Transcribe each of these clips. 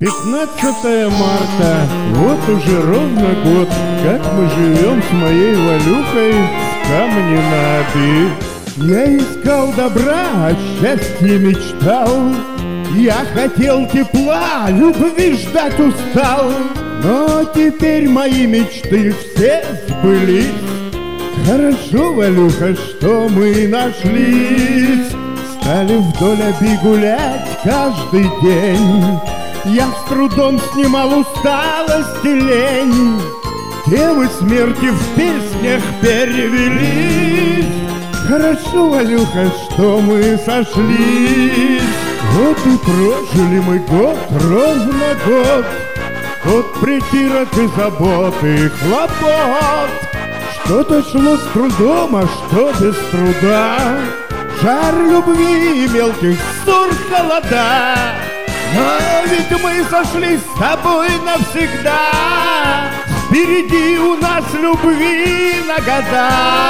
15 марта, вот уже ровно год, как мы живем с моей Валюхой с камня на оби. Я искал добра, о счастье мечтал, я хотел тепла, любви ждать устал. Но теперь мои мечты все сбылись. Хорошо, Валюха, что мы нашлись. Стали вдоль оби гулять каждый день. Я с трудом снимал усталость и лень. Темы смерти в песнях перевелись. Хорошо, Валюха, что мы сошлись. Вот и прожили мы год, ровно год. Год притирок и забот и хлопот. Что-то шло с трудом, а что без труда. Жар любви и мелких ссор холода. Но ведь мы сошлись с тобой навсегда. Впереди у нас любви на года.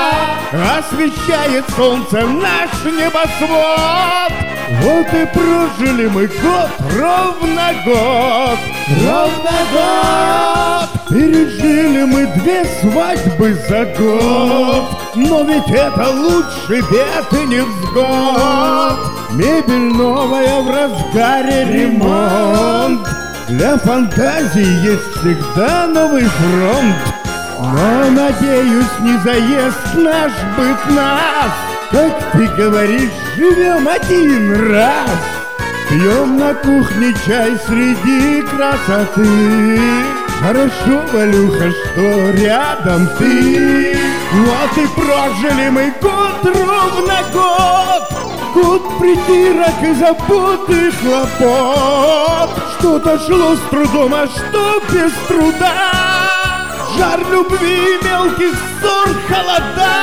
Освещает солнце наш небосвод. Вот и прожили мы год, ровно год. Ровно год. Пережили мы 2 свадьбы за год. Но ведь это лучше бед и невзгод. Мебель новая, в разгаре ремонт. Для фантазии есть всегда новый фронт. Но, надеюсь, не заест наш быт нас. Как ты говоришь, живем один раз. Пьем на кухне чай среди красоты. Хорошо, Валюха, что рядом ты. Вот и прожили мы год, ровно год. Год притирок и забот и хлопот. Что-то шло с трудом, а что без труда. Жар любви и мелких ссор холода.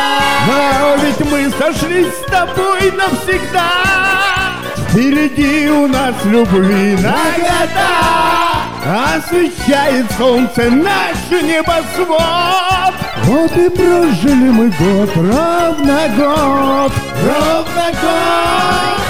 А ведь мы сошлись с тобой навсегда. Впереди у нас любви на года. Освещает солнце наш небосвод. Вот и прожили мы год, ровно год. Ровно год.